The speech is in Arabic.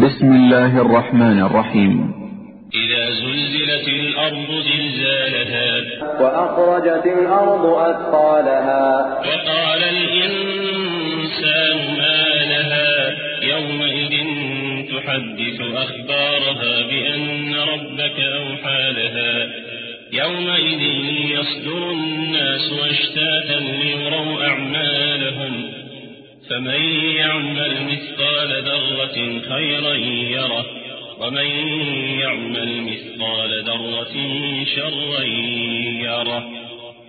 بسم الله الرحمن الرحيم. إذا زلزلت الأرض زلزالها وأخرجت الأرض أثقالها وقال الإنسان ما لها يومئذ تحدث أخبارها بأن ربك أوحى لها يومئذ يصدر الناس أشتاتا ليروا أعمالهم فمن يعمل مثقال ذرة خيرا يره ومن يعمل مثقال ذرة شرا يره.